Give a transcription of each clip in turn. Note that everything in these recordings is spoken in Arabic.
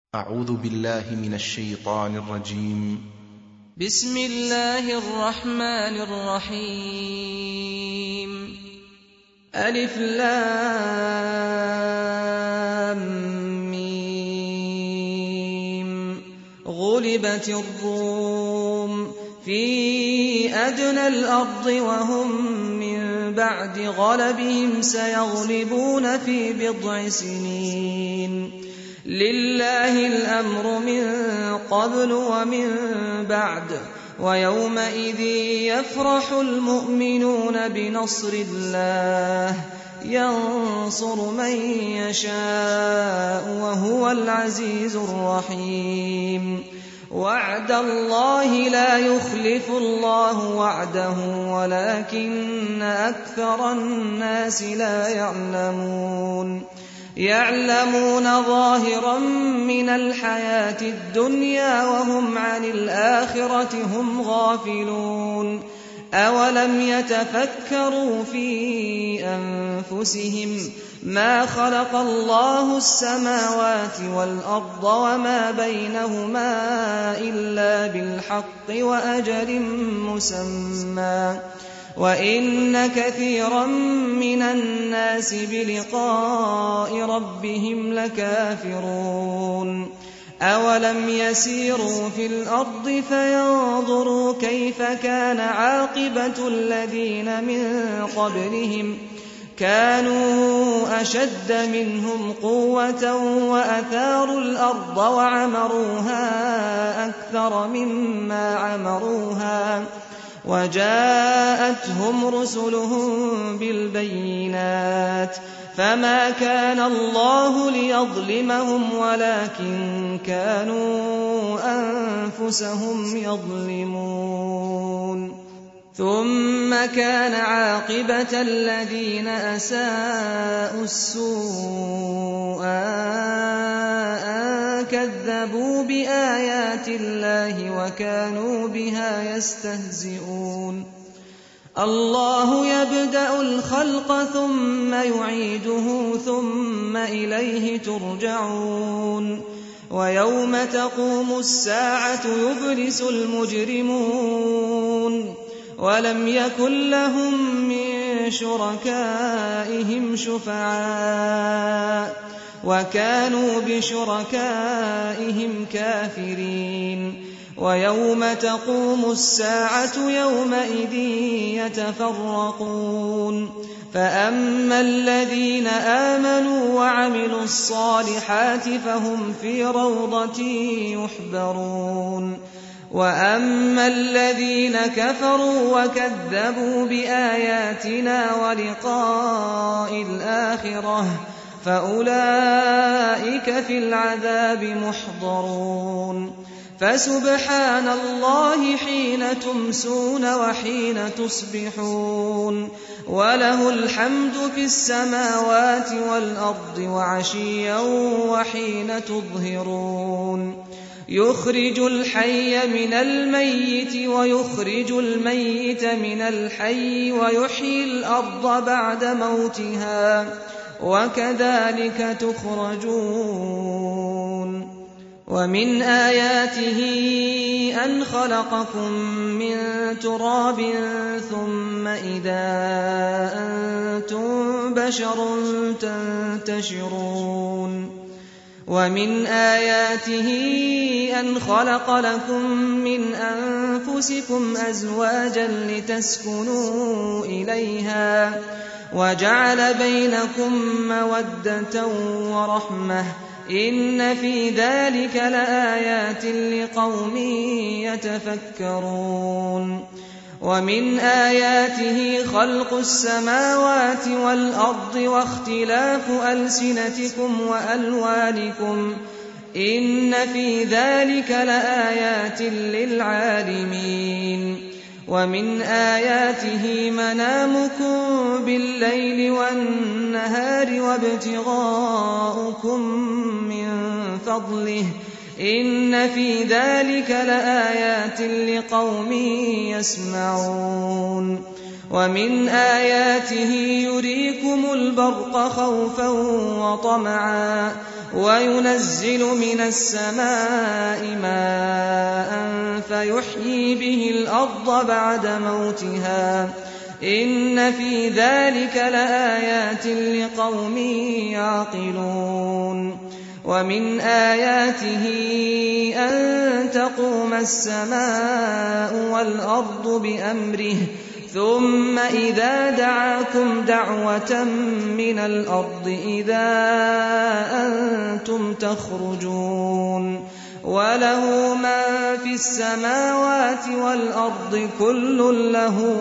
أعوذ بالله من الشيطان الرجيم. بسم الله الرحمن الرحيم. ألف لام ميم. غلبت الروم في أدنى الأرض وهم من بعد غلبهم سيغلبون في بضع سنين. لله الأمر من قبل ومن بعد ويومئذ يفرح المؤمنون بنصر الله ينصر من يشاء وهو العزيز الرحيم. وعد الله لا يخلف الله وعده ولكن أكثر الناس لا يعلمون ظاهرا من الحياة الدنيا وهم عن الآخرة هم غافلون. أولم يتفكروا في أنفسهم ما خلق الله السماوات والأرض وما بينهما إلا بالحق وأجل مسمى وإن كثيرا من الناس بلقاء ربهم لكافرون. أولم يسيروا في الأرض فينظروا كيف كان عاقبة الذين من قبلهم كانوا أشد منهم قوة وأثاروا الأرض وعمروها أكثر مما عمروها وجاءتهم رسلهم بالبينات فما كان الله ليظلمهم ولكن كانوا أنفسهم يظلمون. ثم كان عاقبة الذين أساءوا السوء أن كذبوا بآيات الله وكانوا بها يستهزئون. الله يبدأ الخلق ثم يعيده ثم إليه ترجعون. ويوم تقوم الساعة يبلس المجرمون ولم يكن لهم من شركائهم شفعاء وكانوا بشركائهم كافرين. ويوم تقوم الساعة يومئذ يتفرقون فأما الذين آمنوا وعملوا الصالحات فهم في روضة يحبرون. وأما الذين كفروا وكذبوا بآياتنا ولقاء الآخرة فأولئك في العذاب محضرون. فسبحان الله حين تمسون وحين تصبحون وله الحمد في السماوات والأرض وعشيا وحين تظهرون. يخرج الحي من الميت ويخرج الميت من الحي ويحيي الأرض بعد موتها وكذلك تخرجون. ومن آياته أن خلقكم من تراب ثم إذا أنتم بشر تنتشرون. ومن آياته أن خلق لكم من أنفسكم أزواجا لتسكنوا إليها وجعل بينكم مودة ورحمة إن في ذلك لآيات لقوم يتفكرون. ومن آياته خلق السماوات والأرض واختلاف ألسنتكم وألوانكم إن في ذلك لآيات للعالمين. ومن آياته منامكم بالليل والنهار وابتغاؤكم من فضله إن في ذلك لآيات لقوم يسمعون. ومن آياته يريكم البرق خوفا وطمعا وينزل من السماء ماء فيحيي به الأرض بعد موتها إن في ذلك لآيات لقوم يعقلون ومن آياته أن تقوم السماء والأرض بأمره ثم إذا دعاكم دعوة من الأرض إذا أنتم تخرجون وله من في السماوات والأرض كل له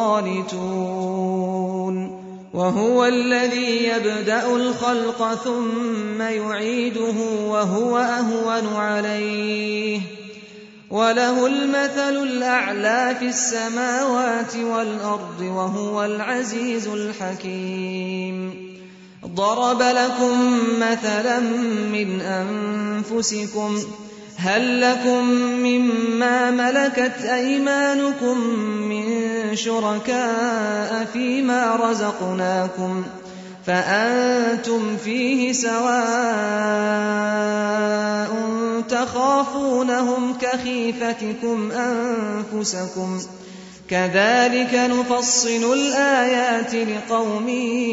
قانتون وهو الذي يبدأ الخلق ثم يعيده وهو أهون عليه وله المثل الأعلى في السماوات والأرض وهو العزيز الحكيم ضرب لكم مثلا من أنفسكم هل لكم مما ملكت أيمانكم من شركاء فيما رزقناكم فأنتم فيه سواء تخافونهم كخيفتكم أنفسكم كذلك نفصل الآيات لقوم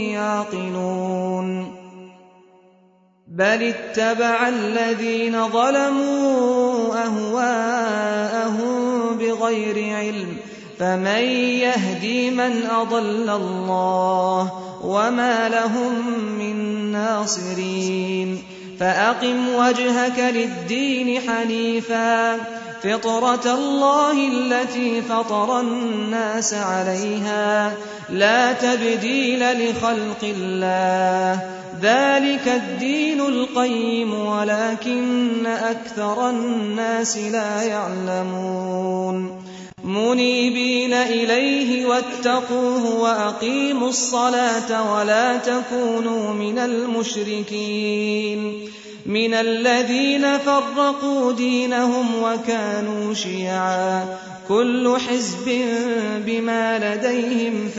يعقلون بل اتبع الذين ظلموا أهواءهم بغير علم فمن يهدي من أضل الله وما لهم من ناصرين فأقم وجهك للدين حنيفا فطرة الله التي فطر الناس عليها لا تبديل لخلق الله ذلك الدين القيم ولكن أكثر الناس لا يعلمون منيبين إليه واتقوه وأقيموا الصلاة ولا تكونوا من المشركين من الذين فرقوا دينهم وكانوا شيعا كل حزب بما لديهم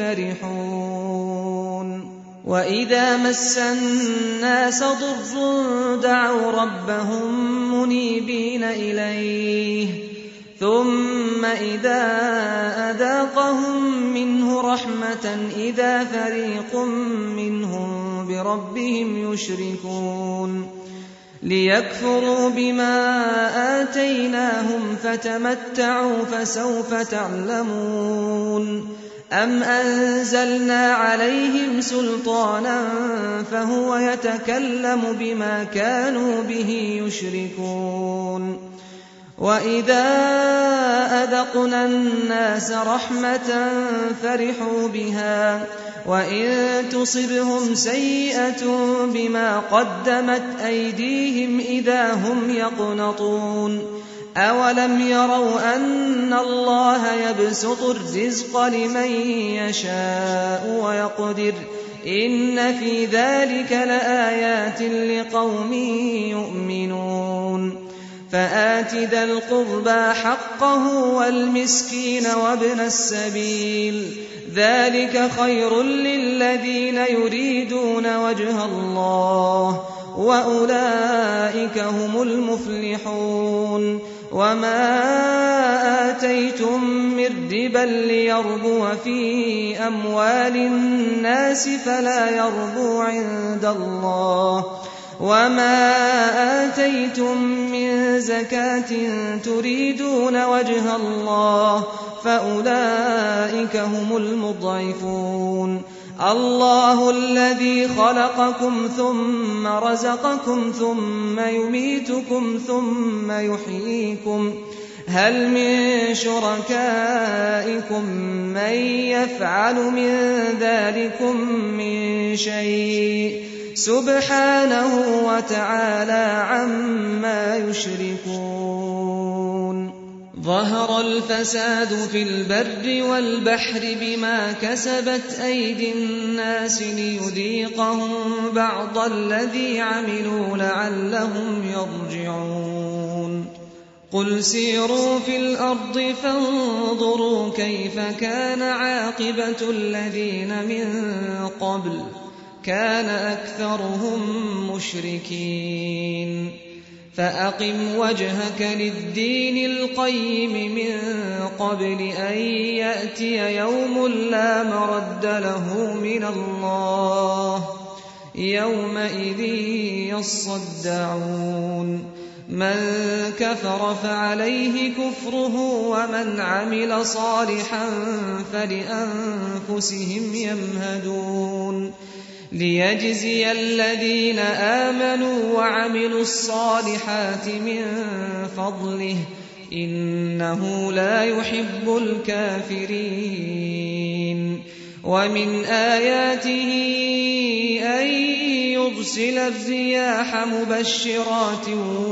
فرحون وإذا مس الناس ضر دعوا ربهم منيبين إليه ثم إذا أذاقهم منه رحمة إذا فريق منهم بربهم يشركون ليكفروا بما آتيناهم فتمتعوا فسوف تعلمون أم أنزلنا عليهم سلطانا فهو يتكلم بما كانوا به يشركون وإذا أذقنا الناس رحمة فرحوا بها وإن تصبهم سيئة بما قدمت أيديهم إذا هم يقنطون أولم يروا أن الله يبسط الرزق لمن يشاء ويقدر إن في ذلك لآيات لقوم يؤمنون فآت ذا القربى حقه والمسكين وابن السبيل ذلك خير للذين يريدون وجه الله وأولئك هم المفلحون وما آتيتم من ربا ليربو في أموال الناس فلا يربو عند الله وما آتيتم من زكاة تريدون وجه الله فأولئك هم المضعفون الله الذي خلقكم ثم رزقكم ثم يميتكم ثم يحييكم هل من شركائكم من يفعل من ذلكم من شيء سبحانه وتعالى عما يشركون ظهر الفساد في البر والبحر بما كسبت أيدي الناس ليذيقهم بعض الذي عملوا لعلهم يرجعون قل سيروا في الأرض فانظروا كيف كان عاقبة الذين من قبل كان أكثرهم مشركين فأقم وجهك للدين القيم من قبل أن يأتي يوم لا مرد له من الله يومئذ يصدعون من كفر فعليه كفره ومن عمل صالحا فلأنفسهم يمهدون ليجزي الذين آمنوا وعملوا الصالحات من فضله إنه لا يحب الكافرين ومن آياته أن يرسل الرياح مبشرات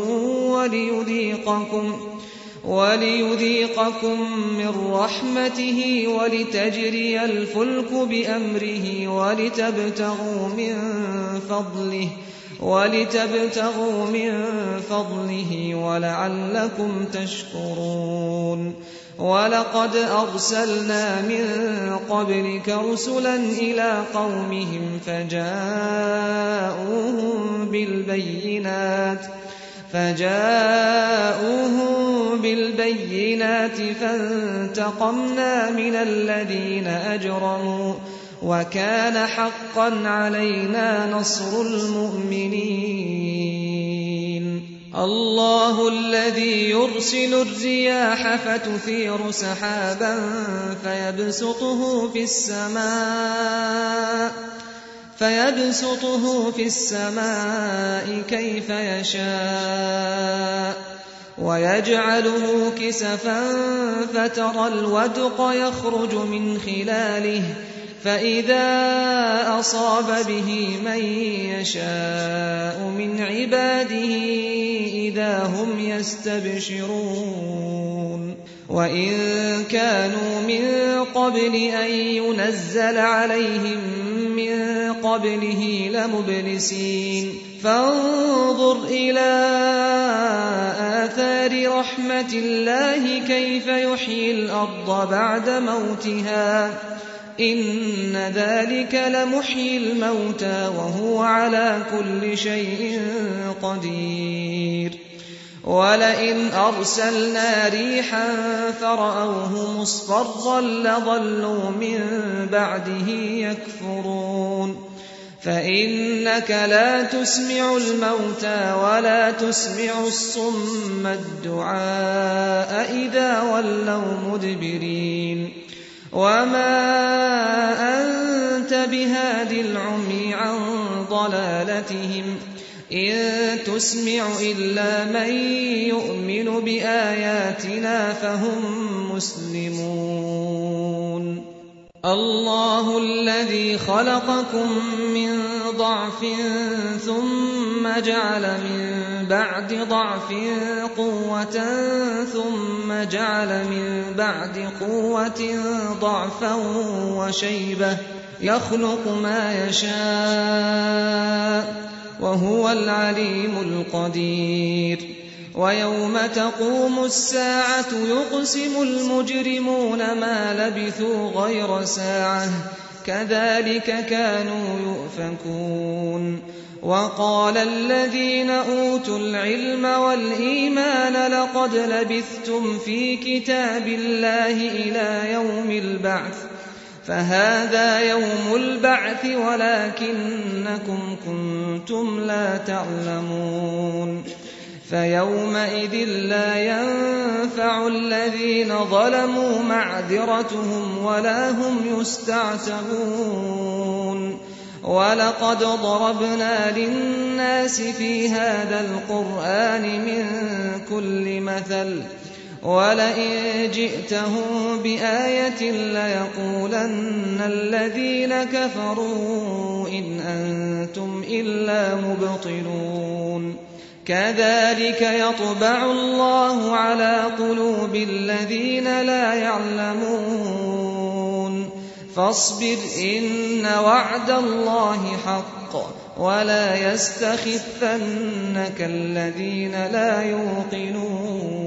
وليذيقكم من رحمته ولتجري الفلك بأمره ولتبتغوا من فضله ولعلكم تشكرون ولقد أرسلنا من قبلك رسلا إلى قومهم فجاءوهم بالبينات فانتقمنا من الذين أجرموا وكان حقا علينا نصر المؤمنين الله الذي يرسل الرياح فتثير سحابا فيبسطه في السماء كيف يشاء ويجعله كسفا فترى الودق يخرج من خلاله فإذا أصاب به من يشاء من عباده إذا هم يستبشرون وإن كانوا من قبل أن ينزل عليهم من قبله لمبلسين فانظر إلى آثار رحمة الله كيف يحيي الأرض بعد موتها إن ذلك لمحيي الموتى وهو على كل شيء قدير ولئن أرسلنا ريحا فرأوه مصفرا لظلوا من بعده يكفرون فإنك لا تسمع الموتى ولا تسمع الصم الدعاء إذا ولوا مدبرين وما أنت بهاد العمي عن ضلالتهم إن تسمع إلا من يؤمن بآياتنا فهم مسلمون الله الذي خلقكم من ضعف ثم جعل من بعد ضعف قوة ثم جعل من بعد قوة ضعفا وشيبة يخلق ما يشاء وهو العليم القدير ويوم تقوم الساعة يقسم المجرمون ما لبثوا غير ساعة كذلك كانوا يؤفكون وقال الذين أوتوا العلم والإيمان لقد لبثتم في كتاب الله إلى يوم البعث فهذا يوم البعث ولكنكم كنتم لا تعلمون فيومئذ لا ينفع الذين ظلموا معذرتهم ولا هم يستعتبون ولقد ضربنا للناس في هذا القرآن من كل مثل ولئن جئتهم بآية ليقولن الذين كفروا إن أنتم إلا مبطلون كذلك يطبع الله على قلوب الذين لا يعلمون فاصبر إن وعد الله حق ولا يستخفنك الذين لا يوقنون